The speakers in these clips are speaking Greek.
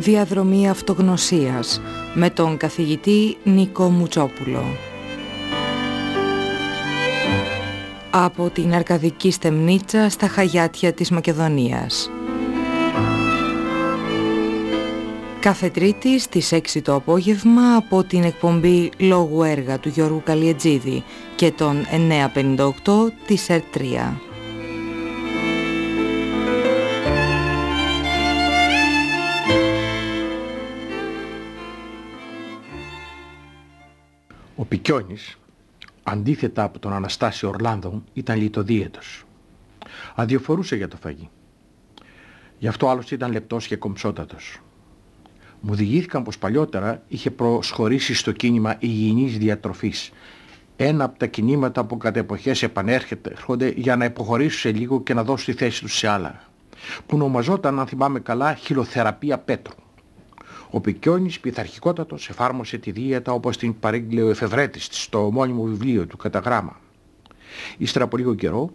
Διαδρομή αυτογνωσίας με τον καθηγητή Νίκο Μουτσόπουλο. Από την Αρκαδική Στεμνίτσα στα Χαγιάτια της Μακεδονίας. Κάθε Τρίτη στις 6 το απόγευμα από την εκπομπή Λόγου Έργα του Γιώργου Καλιετζίδη και τον 958 της ΕΡΤ3. Ο Πικιόνης, αντίθετα από τον Αναστάσιο Ορλάνδο, ήταν λιτοδίαιτος. Αδιαφορούσε για το φαγί. Γι' αυτό άλλωστε ήταν λεπτός και κομψότατος. Μου διηγήθηκαν πως παλιότερα είχε προσχωρήσει στο κίνημα υγιεινής διατροφής. Ένα από τα κινήματα που κατά εποχές επανέρχονται για να υποχωρήσουν σε λίγο και να δώσουν τη θέση τους σε άλλα. Που ονομαζόταν, αν θυμάμαι καλά, χιλοθεραπεία Πέτρου. Ο Πικιόνης πειθαρχικότατος εφάρμοσε τη δίαιτα όπως την παρήγγειλε ο εφευρέτης στο ομώνυμο βιβλίο του κατά γράμμα. Ύστερα από λίγο καιρό,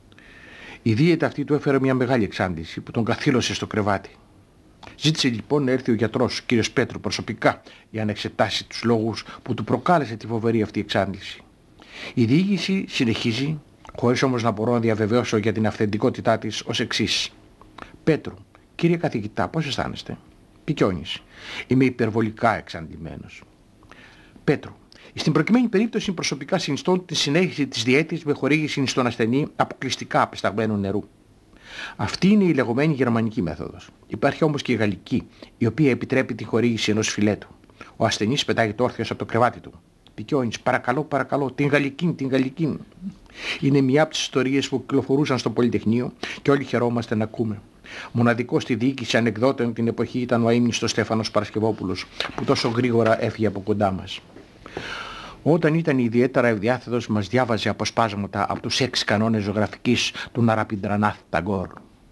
η δίαιτα αυτή του έφερε μια μεγάλη εξάντληση που τον καθήλωσε στο κρεβάτι. Ζήτησε λοιπόν να έρθει ο γιατρός, κύριος Πέτρου, προσωπικά για να εξετάσει τους λόγους που του προκάλεσε τη φοβερή αυτή εξάντληση. Η διοίκηση συνεχίζει, χωρίς όμως να μπορώ να διαβεβαιώσω για την αυθεντικότητά της, ως εξής. Πέτρου, κύριε καθηγητά, πώς αισθάνεστε? Πικιόνης, είμαι υπερβολικά εξαντλημένος. Πέτρου, στην προκειμένη περίπτωση προσωπικά συνιστώ τη συνέχιση της διέτης με χορήγηση στον ασθενή αποκλειστικά απεσταγμένου νερού. Αυτή είναι η λεγόμενη γερμανική μέθοδος. Υπάρχει όμως και η γαλλική, η οποία επιτρέπει τη χορήγηση ενός φιλέτου. Ο ασθενής πετάγεται όρθιος από το κρεβάτι του. Πικιόνης, παρακαλώ, την γαλλική. Είναι μια από τις ιστορίες που κυκλοφορούσαν στο Πολυτεχνείο και όλοι χαιρόμαστε να ακούμε. Μοναδικό στη διοίκηση ανεκδότων την εποχή ήταν ο αείμνηστος Στέφανος Παρασκευόπουλος, που τόσο γρήγορα έφυγε από κοντά μας. Όταν ήταν ιδιαίτερα ευδιάθετος μας διάβαζε αποσπάσματα από τους 6 κανόνες ζωγραφικής του Ναραπιντρανάθ Ταγκόρ.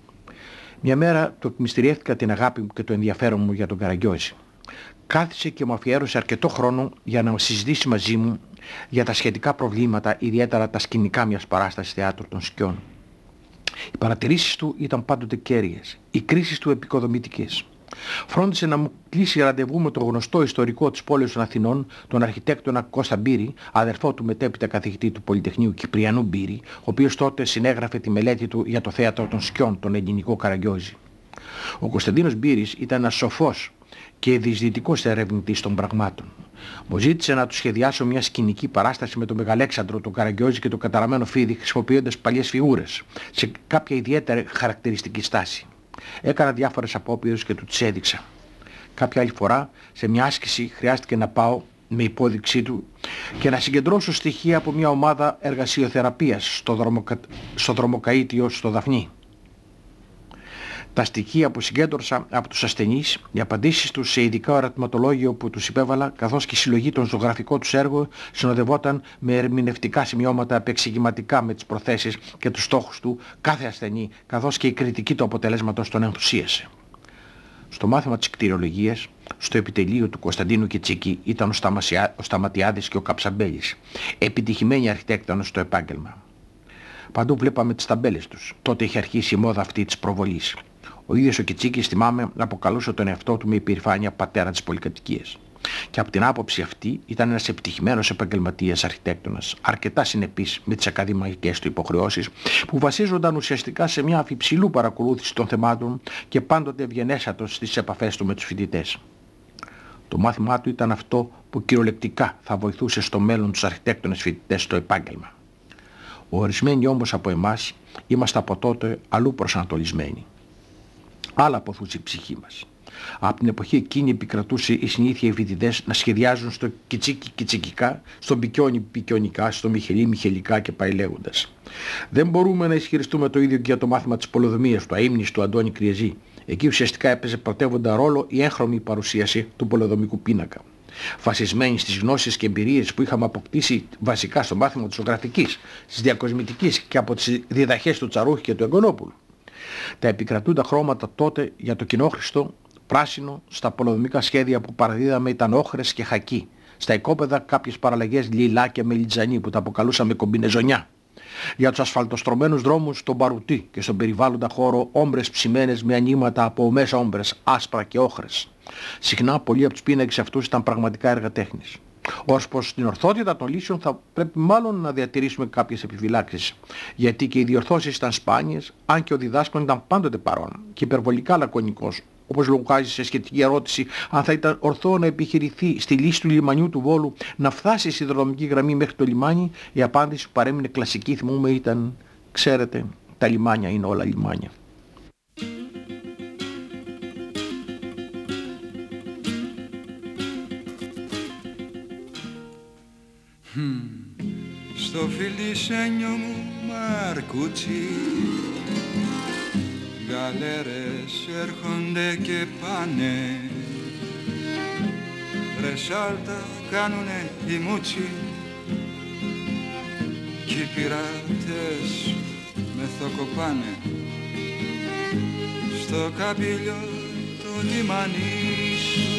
Μια μέρα του εκμυστηριεύτηκα την αγάπη μου και το ενδιαφέρον μου για τον Καραγκιόζη. Κάθισε και μου αφιέρωσε αρκετό χρόνο για να συζητήσει μαζί μου για τα σχετικά προβλήματα, ιδιαίτερα τα σκηνικά μιας παράστασης θεάτρου των Σκιών. Οι παρατηρήσεις του ήταν πάντοτε κέρυες, οι κρίσεις του επικοδομητικές. Φρόντισε να μου κλείσει ραντεβού με τον γνωστό ιστορικό της πόλης των Αθηνών, τον αρχιτέκτονα Κώστα Μπύρη, αδερφό του μετέπειτα καθηγητή του Πολυτεχνείου Κυπριανού Μπύρη, ο οποίος τότε συνέγραφε τη μελέτη του για το θέατρο των Σκιών, τον ελληνικό Καραγκιόζη. Ο Κωνσταντίνος Μπύρης ήταν ένας σοφός και διεισδυτικός ερευνητής των πραγμάτων. Μου ζήτησε να του σχεδιάσω μια σκηνική παράσταση με τον Μεγαλέξανδρο, τον Καραγκιόζη και τον καταραμένο Φίδι, χρησιμοποιώντας παλιές φιγούρες, σε κάποια ιδιαίτερη χαρακτηριστική στάση. Έκανα διάφορες απόπειρες και του τις έδειξα. Κάποια άλλη φορά, σε μια άσκηση, χρειάστηκε να πάω με υπόδειξή του και να συγκεντρώσω στοιχεία από μια ομάδα εργασιοθεραπείας στο δρομοκαΐτιο στο Δαφνί. Τα στοιχεία που συγκέντρωσα από τους ασθενείς, οι απαντήσεις τους σε ειδικά ερωτηματολόγιο που τους υπέβαλα, καθώς και η συλλογή των ζωγραφικών τους έργων, συνοδευόταν με ερμηνευτικά σημειώματα επεξηγηματικά με τις προθέσεις και τους στόχους του κάθε ασθενή, καθώς και η κριτική του αποτελέσματος τον ενθουσίασε. Στο μάθημα της κτηριολογίας, στο επιτελείο του Κωνσταντίνου Κετσίκη ήταν ο Σταματιάδης και ο Καψαμπέλης, επιτυχημένοι αρχιτέκτονες στο επάγγελμα. Παντού βλέπαμε τις ταμπέλες τους. Τότε είχε αρχίσει η μόδα αυτή της προβολής. Ο ίδιος ο Κετσίκης, θυμάμαι, αποκαλούσε τον εαυτό του με υπερηφάνεια πατέρα της πολυκατοικίας. Και από την άποψη αυτή ήταν ένας επιτυχημένος επαγγελματίας αρχιτέκτονας, αρκετά συνεπής με τις ακαδημαϊκές του υποχρεώσεις, που βασίζονταν ουσιαστικά σε μια αφιψηλού παρακολούθηση των θεμάτων και πάντοτε ευγενέσατος στις επαφές του με τους φοιτητές. Το μάθημά του ήταν αυτό που κυριολεκτικά θα βοηθούσε στο μέλλον τους αρχιτέκτονες φοιτητές στο επάγγελμα. Ορισμένοι όμως από εμάς είμαστε από τότε αλλού προσανατολισμένοι. Άλλα αποθούσε η ψυχή μας. Από την εποχή εκείνη επικρατούσε η συνήθεια οι φοιτητές να σχεδιάζουν στο Κιτσίκι κιτσικικά, στον Πικιόνι πικιονικά, στο Μιχελί μιχελικά και πάει λέγοντας. Δεν μπορούμε να ισχυριστούμε το ίδιο και για το μάθημα της πολεοδομίας του αείμνης του Αντώνη Κριεζή. Εκεί ουσιαστικά έπαιζε πρωτεύοντα ρόλο η έγχρωμη παρουσίαση του πολεοδομικού πίνακα. Βασισμένοι στις γνώσεις και εμπειρίες που είχαμε αποκτήσει βασικά στο μάθημα της ζωγραφικής, της διακοσμητικής και από τις διδαχές του Τσαρούχη και του Εγκονόπουλου. Τα επικρατούντα χρώματα τότε για το κοινόχρηστο πράσινο στα πολεοδομικά σχέδια που παραδίδαμε ήταν όχρες και χακί. Στα οικόπεδα κάποιες παραλλαγές λιλά και μελιτζανί που τα αποκαλούσαμε κομπινεζονιά. Για τους ασφαλτοστρωμένους δρόμους στον Παρουτί και στον περιβάλλοντα χώρο όμπρες ψημένες με ανήματα από μέσα όμπρες, άσπρα και όχρες. Συχνά πολλοί από τους πίνακες αυτούς ήταν πραγματικά έργα τέχνης. Ως προς την ορθότητα των λύσεων θα πρέπει μάλλον να διατηρήσουμε κάποιες επιφυλάξεις, γιατί και οι διορθώσεις ήταν σπάνιες, αν και ο διδάσκων ήταν πάντοτε παρόν και υπερβολικά λακωνικός. Όπως λογάζει σε σχετική ερώτηση αν θα ήταν ορθό να επιχειρηθεί στη λύση του λιμανιού του Βόλου να φτάσει η σιδηροδρομική γραμμή μέχρι το λιμάνι, η απάντηση που παρέμεινε κλασική, θυμούμε, ήταν «Ξέρετε, τα λιμάνια είναι όλα λιμάνια». Στο φιλισένιο μου Μαρκούτσι, γαλέρες έρχονται και πάνε, ρεσάλτα κάνουνε οι μούτσι κι οι πειρατές μεθοκοπάνε στο καμπύλιο το λιμάνι σου.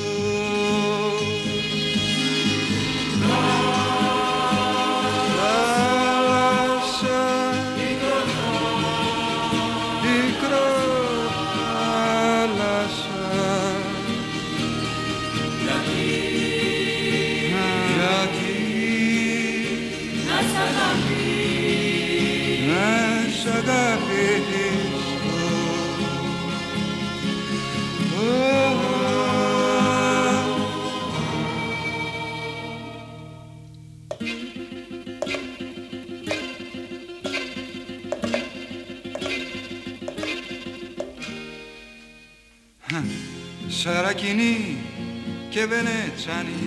Σαρακινοί και Βενετσάνοι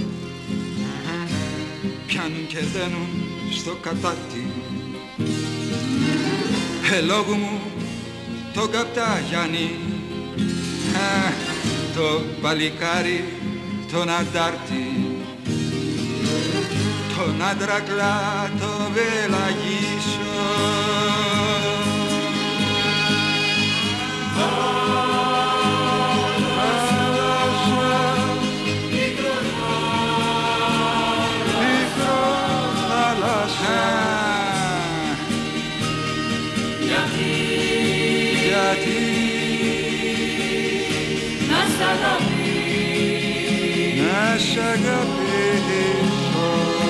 πιάνουν και δένουν στο κατάτι, ελόγου μου το Καπταγιάννη, το παλικάρι τον αντάρτη, τον Αντρακλά το Βελαγίσο. Να σ' αγαπήσω.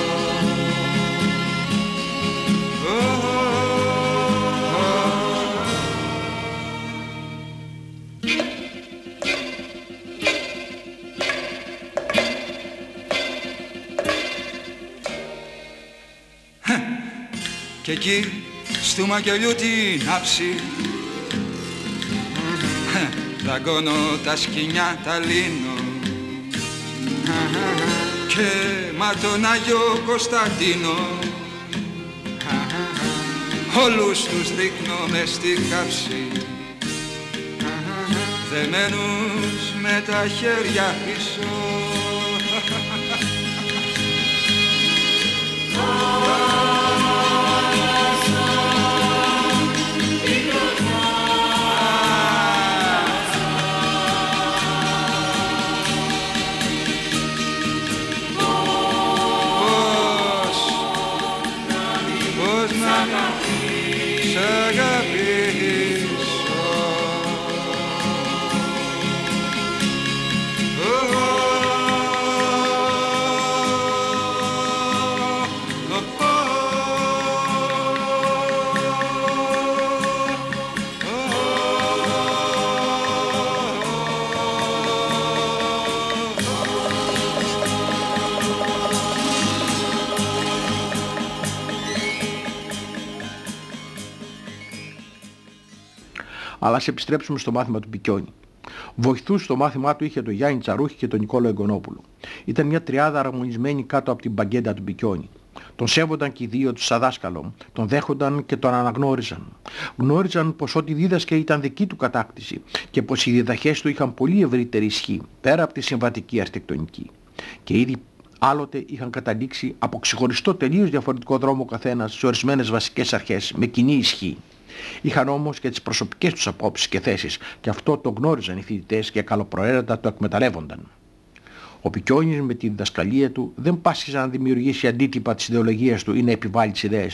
Και εκεί στου μακελιού την άψη δαγκώνω τα σκοινιά τα λύνω και μα τον Άγιο Κωνσταντίνο όλους τους δείχνω μες στη χάψη δεμένους με τα χέρια πίσω. Αλλά ας επιστρέψουμε στο μάθημα του Πικιόνι. Βοηθούς στο μάθημά του είχε τον Γιάννη Τσαρούχη και τον Νικόλο Εγκονόπουλο. Ήταν μια τριάδα αρμονισμένη κάτω από την μπαγκέντα του Πικιόνι. Τον σέβονταν και οι δύο τους σαν δάσκαλο, τον δέχονταν και τον αναγνώριζαν. Γνώριζαν πως ό,τι δίδασκε ήταν δική του κατάκτηση και πως οι διδαχές του είχαν πολύ ευρύτερη ισχύ, πέρα από τη συμβατική αρχιτεκτονική. Και ήδη άλλοτε είχαν καταλήξει από ξεχωριστό τελείως διαφορετικό δρόμο ο καθένας σε ορισμένες βασικές αρχές, με κοινή ισχύ. Είχαν όμως και τις προσωπικές τους απόψεις και θέσεις και αυτό το γνώριζαν οι φοιτητές και καλοπροαίρετα το εκμεταλλεύονταν. Ο Πικιόνης με τη διδασκαλία του δεν πάσχιζε να δημιουργήσει αντίτυπα της ιδεολογίας του ή να επιβάλλει τις ιδέες του.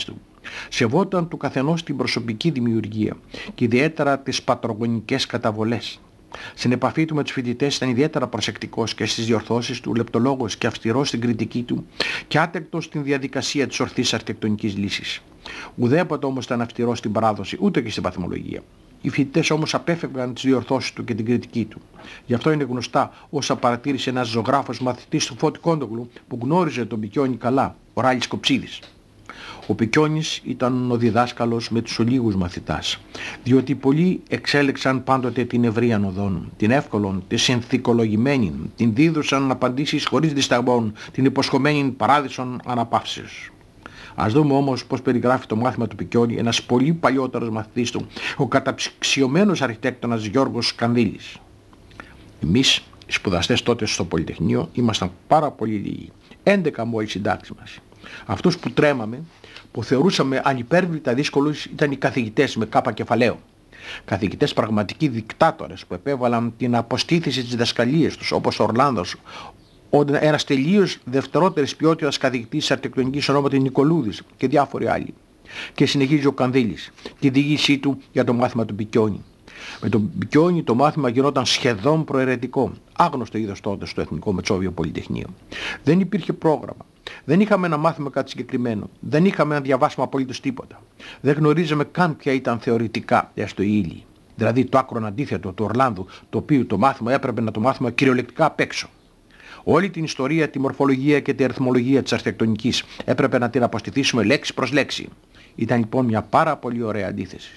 Σεβόταν του καθενός την προσωπική δημιουργία και ιδιαίτερα τις πατρογονικές καταβολές. Στην επαφή του με τους φοιτητές ήταν ιδιαίτερα προσεκτικός και στις διορθώσεις του, λεπτολόγος και αυστηρός στην κριτική του και άτεκτος στην διαδικασία της ορθής αρχιτεκτονικής λύσης. Ουδέποτε όμως ήταν αυστηρός στην παράδοση ούτε και στην βαθμολογία. Οι φοιτητές όμως απέφευγαν τις διορθώσεις του και την κριτική του. Γι' αυτό είναι γνωστά όσα παρατήρησε ένας ζωγράφος μαθητής του Φώτη Κόντογλου που γνώριζε τον Πικιόνι καλά, ο Ράλης Κοψίδης. Ο Πικιόνης ήταν ο διδάσκαλος με τους ολίγους μαθητάς, διότι πολλοί εξέλεξαν πάντοτε την ευρείαν οδόν, την εύκολον, τη συνθηκολογημένη, την δίδουσαν απαντήσεις χωρίς δισταγμών, την υποσχομένη παράδεισον αναπαύσεως. Ας δούμε όμως πώς περιγράφει το μάθημα του Πικιόνη ένας πολύ παλιότερος μαθητής του, ο καταψιωμένος αρχιτέκτονας Γιώργος Σκανδήλης. Εμείς, οι σπουδαστές τότε στο Πολυτεχνείο, ήμασταν πάρα πολύ λίγοι, 11 μόλις συντάξεις μας. Αυτούς που τρέμαμε, που θεωρούσαμε ανυπέρβλητα δύσκολους, ήταν οι καθηγητές με κάπα κεφαλαίο. Καθηγητές πραγματικοί δικτάτορες που επέβαλαν την αποστήθηση της διδασκαλίας τους, όπως ο Ορλάνδος, ένας τελείως δευτερότερης ποιότητας καθηγητής αρχιτεκτονικής ονόματι Νικολούδης και διάφοροι άλλοι. Και συνεχίζει ο Κανδύλης τη διήγησή του για το μάθημα του Πικιόνη. Με τον Πικιόνη το μάθημα γινόταν σχεδόν προαιρετικό, άγνωστο είδος τότε στο Εθνικό Μετσόβιο Πολυτεχνείο. Δεν υπήρχε πρόγραμμα. Δεν είχαμε ένα μάθημα κάτι συγκεκριμένο. Δεν είχαμε να διαβάσουμε απολύτως τίποτα. Δεν γνωρίζαμε καν ποια ήταν θεωρητικά έστω η ύλη. Δηλαδή το άκρον αντίθετο του Ορλάνδου, το οποίο το μάθημα έπρεπε να το μάθουμε κυριολεκτικά απ' έξω. Όλη την ιστορία, τη μορφολογία και τη αριθμολογία της αρχιτεκτονικής έπρεπε να την αποστηθήσουμε λέξη προς λέξη. Ήταν λοιπόν μια πάρα πολύ ωραία αντίθεση.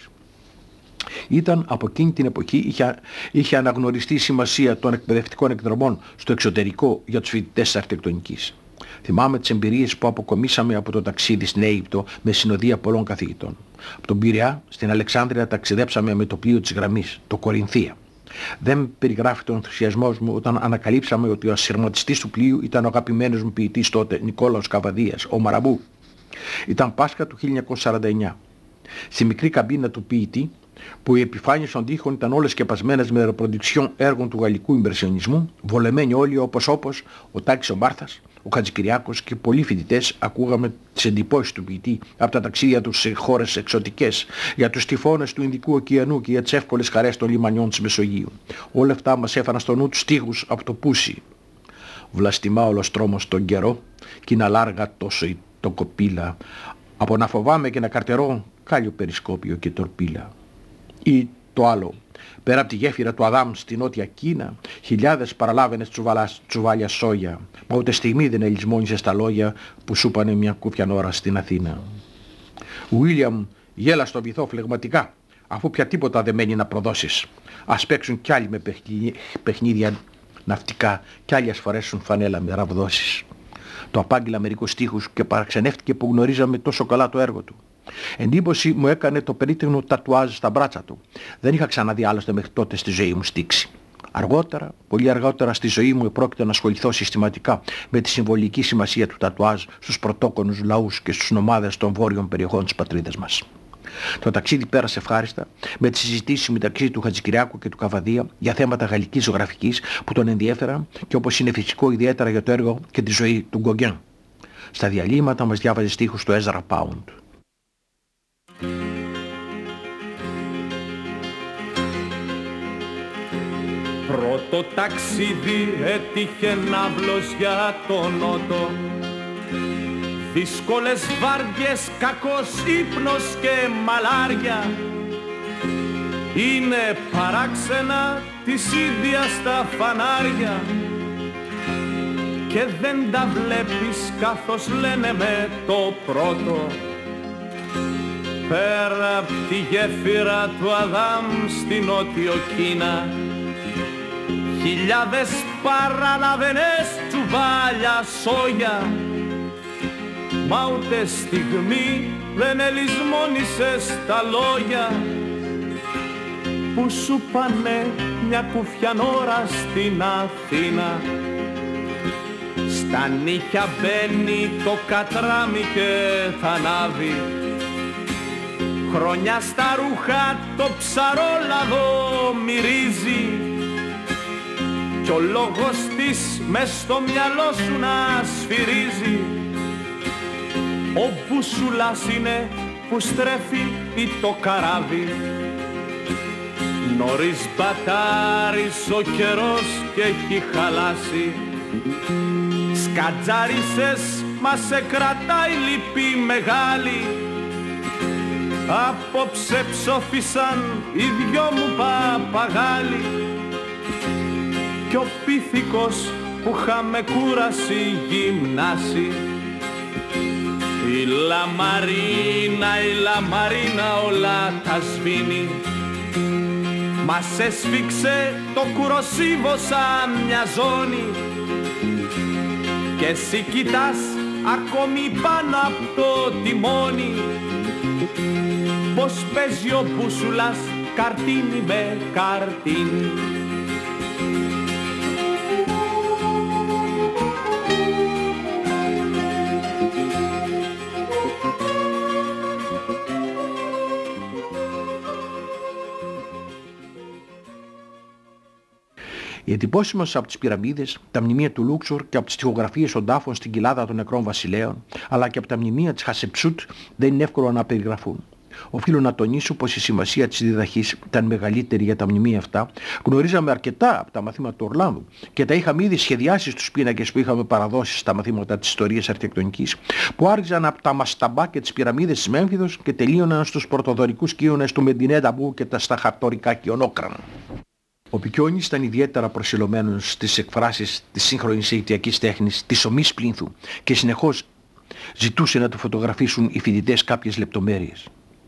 Ήταν από εκείνη την εποχή είχε αναγνωριστεί η σημασία των εκπαιδευτικών εκδρομών στο εξωτερικό για τους φοιτητές της αρχιτεκτονικής. Θυμάμαι τις εμπειρίες που αποκομίσαμε από το ταξίδι στην Αίγυπτο με συνοδεία πολλών καθηγητών. Από τον Πειραιά στην Αλεξάνδρεια ταξιδέψαμε με το πλοίο της γραμμής, το Κορινθία. Δεν περιγράφει τον ενθουσιασμό μου όταν ανακαλύψαμε ότι ο ασυρματιστής του πλοίου ήταν ο αγαπημένος μου ποιητής τότε, Νικόλαος Καβαδίας, ο Μαραμπού. Ήταν Πάσχα του 1949. Στη μικρή καμπίνα του ποιητή, που οι επιφάνειες των τοίχων ήταν όλες σκεπασμένες με ρεπροντιξιόν έργων του γαλλικού ιμπρεσιονισμού, βολεμένοι όλοι όπως ο Τάκης ο Μπάρθας, ο Χατζικυριάκος και πολλοί φοιτητές ακούγαμε τις εντυπώσεις του ποιητή από τα ταξίδια τους σε χώρες εξωτικές, για τους τυφώνες του Ινδικού ωκεανού και για τις εύκολες χαρές των λιμανιών της Μεσογείου. Όλα αυτά μας έφεραν στο νου τους στίχους από το Πούσι. Βλαστημά όλος τρόμος τον καιρό κι είναι αλάργα τόσο το κοπήλα, από να φοβάμαι και να καρτερώ κάλιο περισκόπιο και τορπίλα. Ή το άλλο, πέρα από τη γέφυρα του Αδάμ στη νότια Κίνα, χιλιάδες παραλάβαινες τσουβάλια σόγια, μα ούτε στιγμή δεν ελισμόνισε στα λόγια που σου είπανε μια κούφιαν ώρα στην Αθήνα. Βίλιαμ, γέλα στο βυθό φλεγματικά, αφού πια τίποτα δεν μένει να προδώσεις. Ας παίξουν κι άλλοι με παιχνίδια ναυτικά, κι άλλοι ας φορέσουν φανέλα με ραβδόσεις. Το απάγγειλα μερικούς στίχους και παραξενεύτηκε που γνωρίζαμε τόσο καλά το έργο του. Εντύπωση μου έκανε το περίτεχνο τατουάζ στα μπράτσα του. Δεν είχα ξαναδεί άλλωστε μέχρι τότε στη ζωή μου στίξη. Αργότερα, πολύ αργότερα στη ζωή μου επρόκειτο να ασχοληθώ συστηματικά με τη συμβολική σημασία του τατουάζ στους πρωτόκονους λαούς και στους νομάδες των βόρειων περιοχών της πατρίδας μας. Το ταξίδι πέρασε ευχάριστα με τις συζητήσεις μεταξύ του Χατζικυριάκου και του Καβαδία για θέματα γαλλικής ζωγραφικής που τον ενδιέφεραν και όπως είναι φυσικό ιδιαίτερα για το έργο και τη ζωή του Γκογκέν. Στα διαλύματα μας διάβαζε στίχους του Έζρα Πάουντ. Πρώτο ταξίδι έτυχε ναύλος για τον νότο. Δύσκολες βάρδιες, κακός ύπνος και μαλάρια. Είναι παράξενα της ίδιας τα φανάρια και δεν τα βλέπεις καθώς λένε με το πρώτο. Πέρα απ' τη γέφυρα του Αδάμ στη νότιο Κίνα, χιλιάδες παραλαβενές τσουβάλια σόγια, μα ούτε στιγμή δεν ελισμόνησες τα λόγια που σου πάνε μια κουφιαν ώρα στην Αθήνα. Στα νύχια μπαίνει το κατράμι και θα ανάβει, χρόνια στα ρούχα το ψαρόλαδο μυρίζει κι ο λόγος της μες στο μυαλό σου να σφυρίζει. Ο μπουσουλάς είναι που στρέφει ή το καράβι. Νωρίς μπατάρεις ο καιρός και έχει χαλάσει. Σκατζάρισες μα σε κρατάει λύπη μεγάλη. Απόψε ψόφισαν οι δυο μου παπαγάλοι κι ο πίθηκος που είχαμε κούραση γυμνάσει. Η λαμαρίνα όλα τα σβήνει. Μας έσφιξε το κουροσίβο σαν μια ζώνη και εσύ κοιτάς ακόμη πάνω απ' το τιμόνι πως παίζει ο μπούσουλας καρτίνι με καρτίνι. Οι εντυπώσεις μας από τις πυραμίδες, τα μνημεία του Λούξορ και από τις τοιχογραφίες των τάφων στην κοιλάδα των νεκρών βασιλέων, αλλά και από τα μνημεία της Χασεψούτ δεν είναι εύκολο να περιγραφούν. Οφείλω να τονίσω πως η σημασία της διδαχής ήταν μεγαλύτερη για τα μνημεία αυτά. Γνωρίζαμε αρκετά από τα μαθήματα του Ορλάνδου και τα είχαμε ήδη σχεδιάσει στους πίνακες που είχαμε παραδώσει στα μαθήματα της ιστορίας αρχιτεκτονικής, που άρχιζαν από τα μασταμπά και τις πυραμίδες της Μέμφυδος και τελείωναν στους πρωτοδωρικούς κύονες του Μεντινέ Νταμπού και στα χαρτορικά κοιονόκρανα. Ο Πικιόνης ήταν ιδιαίτερα προσιλωμένος στις εκφράσεις της σύγχρονης αιγυπτιακής τέχνης, της ομής πλίνθου, και συνεχώς ζητούσε να του φωτογραφίσουν οι φοιτητές κάποιες λεπτομέρειες.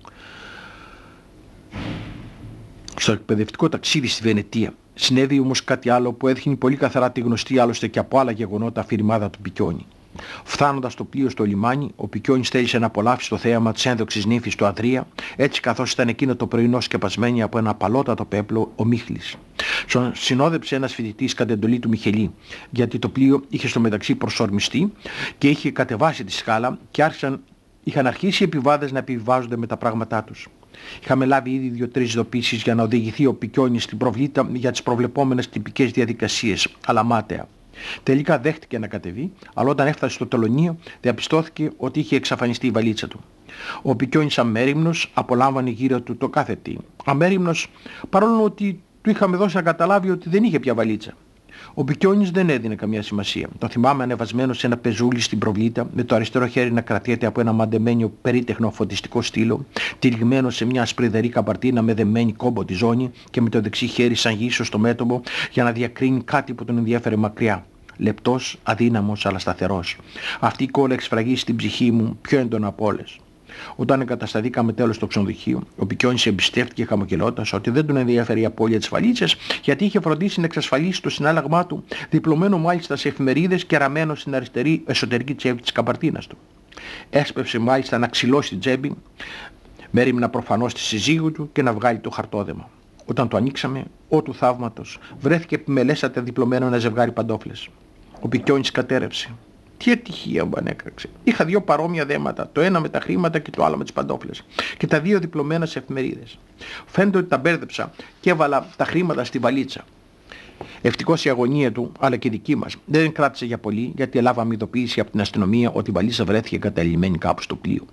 Στο εκπαιδευτικό ταξίδι στη Βενετία συνέβη όμως κάτι άλλο που έδειχνε πολύ καθαρά τη γνωστή άλλωστε και από άλλα γεγονότα αφηρημάδα του Πικιόνη. Φτάνοντας το πλοίο στο λιμάνι, ο Πικιόνης θέλησε να απολαύσει το θέαμα της ένδοξης νύφης του Αδρία, έτσι καθώς ήταν εκείνο το πρωινό σκεπασμένη από ένα απαλότατο πέπλο ο Μίχλης. Συνόδεψε ένας φοιτητής κατ' εντολή του Μιχελή, γιατί το πλοίο είχε στο μεταξύ προσορμιστεί και είχε κατεβάσει τη σκάλα και είχαν αρχίσει οι επιβάτες να επιβιβάζονται με τα πράγματά τους. Είχαμε λάβει ήδη 2-3 ειδοποιήσεις για να οδηγηθεί ο Πικιόνης στην προβλήτα για τις προβλεπόμενες τυπικές διαδικασίες, αλλά μάταια. Τελικά δέχτηκε να κατεβεί, αλλά όταν έφτασε στο τελωνείο διαπιστώθηκε ότι είχε εξαφανιστεί η βαλίτσα του. Ο Πικιόνης αμέριμνος απολάμβανε γύρω του το κάθε τι. Αμέριμνος, παρόλο ότι του είχαμε δώσει να καταλάβει ότι δεν είχε πια βαλίτσα. Ο Πικιόνης δεν έδινε καμία σημασία. Τον θυμάμαι ανεβασμένο σε ένα πεζούλι στην προβλήτα, με το αριστερό χέρι να κρατιέται από ένα μαντεμένιο περίτεχνο φωτιστικό στήλο, τυλιγμένο σε μια ασπριδερή καμπαρτίνα με δεμένη κόμπο τη ζώνη και με το δεξί χέρι σαν γύσο στο μέτωπο για να διακρίνει κάτι που τον ενδιέφερε μακριά. Λεπτός, αδύναμος αλλά σταθερός. Αυτή η εικόνα εξφραγεί στην ψυχή μου πιο έντονα από όλες. Όταν εγκατασταθήκαμε τέλος στο ξενοδοχείο, ο Πικιόνης εμπιστεύτηκε χαμογελώντας ότι δεν τον ενδιαφέρει η απώλεια της βαλίτσας, γιατί είχε φροντίσει να εξασφαλίσει το συνάλλαγμά του, διπλωμένο μάλιστα σε εφημερίδες και ραμμένο στην αριστερή εσωτερική τσέπη της καμπαρτίνας του. Έσπευσε μάλιστα να ξυλώσει την τσέπη, μέριμνα προφανώς τη συζύγου του, και να βγάλει το χαρτόδεμα. Όταν το ανοίξαμε, ό του θαύματος, βρέθηκε επιμελέστατα διπλωμένο ένα ζευγάρι παντόφλες. Ο Πικιόνης κατέρευσε. Τι ατυχία μου ανέκραξε. Είχα 2 παρόμοια δέματα, το ένα με τα χρήματα και το άλλο με τις παντόφλες. Και τα 2 διπλωμένα σε εφημερίδες. Φαίνεται ότι τα μπέρδεψα και έβαλα τα χρήματα στη βαλίτσα. Ευτυχώς η αγωνία του, αλλά και δική μας, δεν κράτησε για πολύ, γιατί έλαβαμε ειδοποίηση από την αστυνομία ότι η βαλίτσα βρέθηκε εγκαταλειμμένη κάπου στο πλοίο.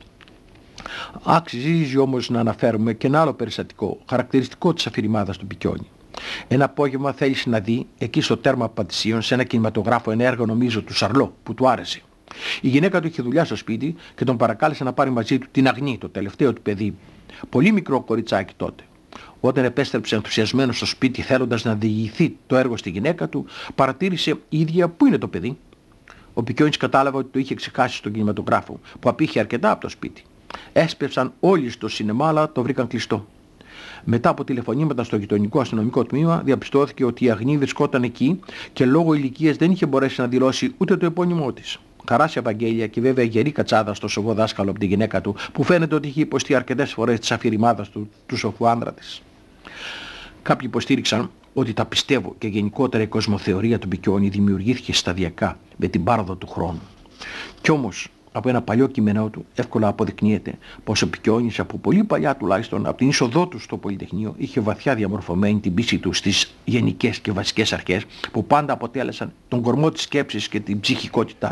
Άξιζε όμως να αναφέρουμε και ένα άλλο περιστατικό, χαρακτηριστικό της αφηρημάδας του Πικιόνη. Ένα απόγευμα θέλησε να δει εκεί στο τέρμα Πατησίων σε ένα κινηματογράφο ένα έργο, νομίζω του Σαρλό, που του άρεσε. Η γυναίκα του είχε δουλειά στο σπίτι και τον παρακάλεσε να πάρει μαζί του την Αγνή, το τελευταίο του παιδί. Πολύ μικρό κοριτσάκι τότε. Όταν επέστρεψε ενθουσιασμένος στο σπίτι θέλοντας να διηγηθεί το έργο στη γυναίκα του, παρατήρησε η ίδια πού είναι το παιδί. Ο Πικιόνης κατάλαβε ότι το είχε ξεχάσει στον κινηματογράφο, που απήχε αρκετά από το σπίτι. Έσπευσαν όλοι στο σινεμά, αλλά το βρήκαν κλειστό. Μετά από τηλεφωνήματα στο γειτονικό αστυνομικό τμήμα, διαπιστώθηκε ότι η Αγνή βρισκόταν εκεί και λόγω ηλικίας δεν είχε μπορέσει να δηλώσει ούτε το επώνυμό της. Χαράσια Ευαγγέλια και βέβαια γερή κατσάδα στο σοβό δάσκαλο από τη γυναίκα του, που φαίνεται ότι είχε υποστεί αρκετές φορές τις αφηρημάδας του σοφού άνδρα της. Κάποιοι υποστήριξαν ότι τα πιστεύω και γενικότερα η κοσμοθεωρία του Πικιόνη δημιουργήθηκε σταδιακά με την πάροδο του χρόνου. Κι όμως, από ένα παλιό κείμενό του εύκολα αποδεικνύεται πως ο Πικιόνης από πολύ παλιά τουλάχιστον από την είσοδό του στο Πολυτεχνείο είχε βαθιά διαμορφωμένη την πίστη του στις γενικές και βασικές αρχές που πάντα αποτέλεσαν τον κορμό της σκέψης και την ψυχικότητά του.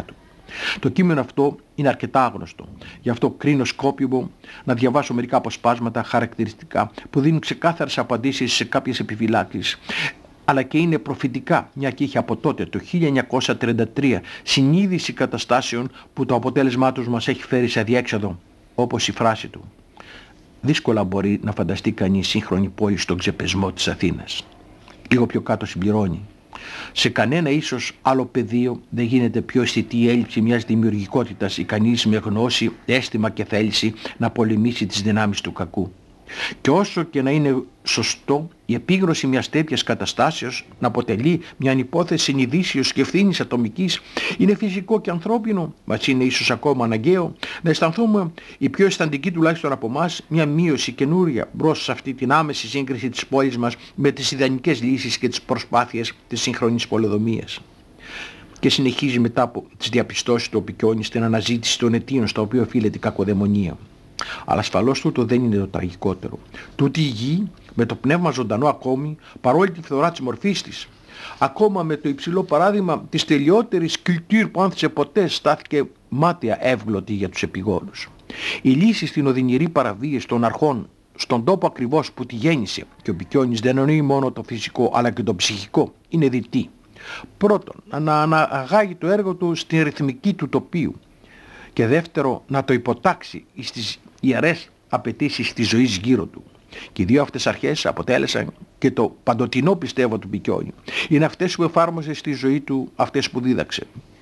Το κείμενο αυτό είναι αρκετά άγνωστο. Γι' αυτό κρίνω σκόπιμο να διαβάσω μερικά αποσπάσματα χαρακτηριστικά που δίνουν ξεκάθαρες απαντήσεις σε κάποιες επιφυλάξεις. Αλλά και είναι προφητικά, μια και είχε από τότε, το 1933, συνείδηση καταστάσεων που το αποτέλεσμά τους μας έχει φέρει σε αδιέξοδο, όπως η φράση του. Δύσκολα μπορεί να φανταστεί κανείς σύγχρονη πόλη στον ξεπεσμό της Αθήνας. Λίγο πιο κάτω συμπληρώνει. Σε κανένα ίσως άλλο πεδίο δεν γίνεται πιο αισθητή η έλλειψη μιας δημιουργικότητας ικανής με γνώση, αίσθημα και θέληση να πολεμήσει τις δυνάμεις του κακού. Και όσο και να είναι σωστό η επίγνωση μιας τέτοιας καταστάσεως να αποτελεί μια υπόθεση συνειδήσεως και ευθύνης ατομικής, είναι φυσικό και ανθρώπινο, μας είναι ίσως ακόμα αναγκαίο, να αισθανθούμε, οι πιο αισθαντικοί τουλάχιστον από εμάς, μια μείωση καινούρια μπρος σε αυτή την άμεση σύγκριση της πόλης μας με τις ιδανικές λύσεις και τις προσπάθειες της σύγχρονης πολεοδομίας. Και συνεχίζει μετά από τις διαπιστώσεις του Πικιόνη στην αναζήτηση των αιτίων στα οποία οφείλεται η κακοδαιμονία. Αλλά ασφαλώς τούτο δεν είναι το τραγικότερο. Τούτη η γη με το πνεύμα ζωντανό ακόμη, παρόλη τη φθορά της μορφής της, ακόμα με το υψηλό παράδειγμα της τελειότερης κουλτούρ που άνθησε ποτέ, στάθηκε μάταια εύγλωτη για τους επιγόνους. Η λύση στην οδυνηρή παραβίαση των αρχών στον τόπο ακριβώς που τη γέννησε, και ο Πικιόνης δεν εννοεί μόνο το φυσικό αλλά και το ψυχικό, είναι διτή. Πρώτον, να αναγάγει το έργο του στην ρυθμική του τοπίου, και δεύτερο, να το υποτάξει στις ιερές απαιτήσεις της ζωής γύρω του. Και οι δύο αυτές αρχές αποτέλεσαν και το παντοτινό πιστεύω του Πικιόνη. Είναι αυτές που εφάρμοσε στη ζωή του, αυτές που δίδαξε.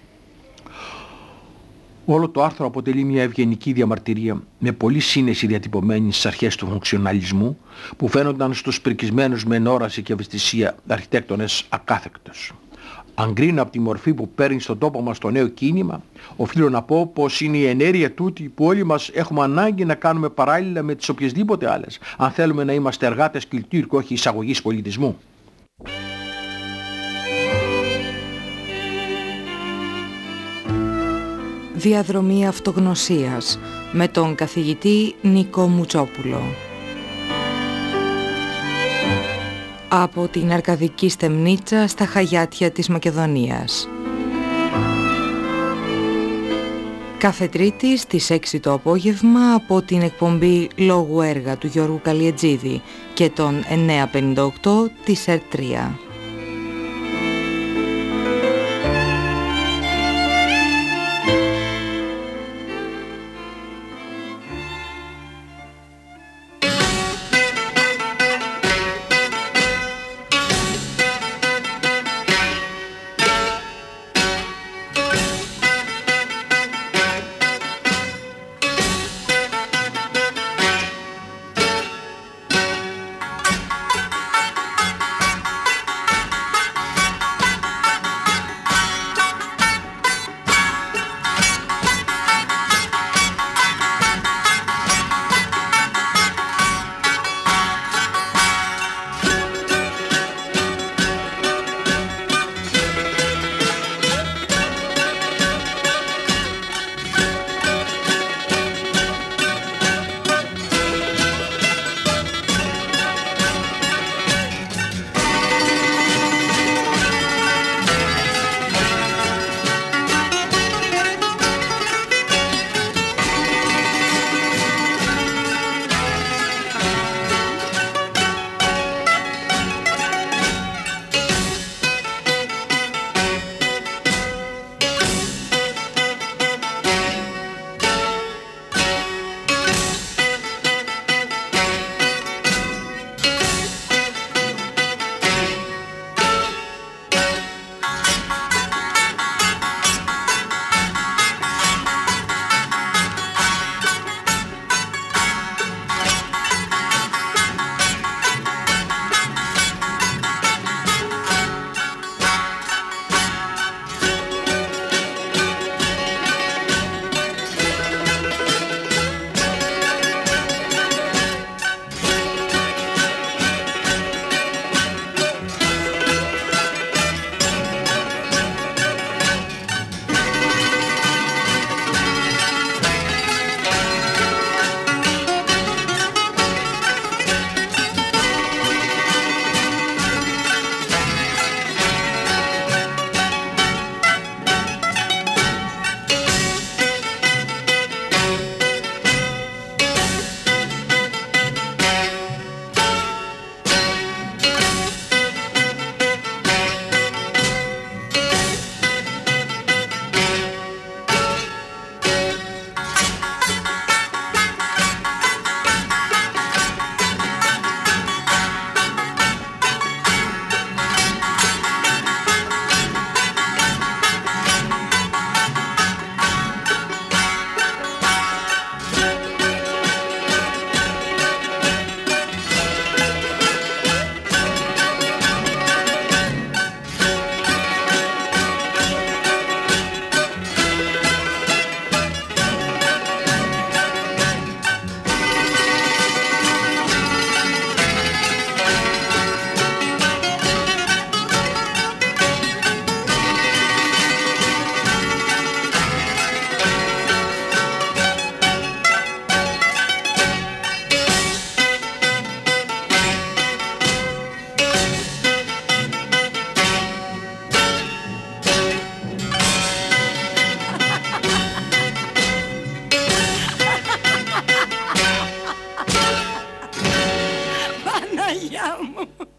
Όλο το άρθρο αποτελεί μια ευγενική διαμαρτυρία με πολύ σύνεση διατυπωμένη στις αρχές του φουνκσιοναλισμού που φαίνονταν στους πρικισμένους με ενόραση και ευαισθησία αρχιτέκτονες ακάθεκτος. Αν κρίνω από τη μορφή που παίρνει στον τόπο μας το νέο κίνημα, οφείλω να πω πως είναι η ενέργεια τούτη που όλοι μας έχουμε ανάγκη να κάνουμε παράλληλα με τις οποιασδήποτε άλλες, αν θέλουμε να είμαστε εργάτες κουλτούρ και όχι εισαγωγής πολιτισμού. Διαδρομή αυτογνωσίας με τον καθηγητή Νίκο Μουτσόπουλο. Από την Αρκαδική Στεμνίτσα στα Χαγιάτια της Μακεδονίας. Κάθε Τρίτη στις 6 το απόγευμα από την εκπομπή Λόγου Έργα του Γιώργου Καλιετζίδη και των 958 της ΕΡΤ3. Παναγιά μου.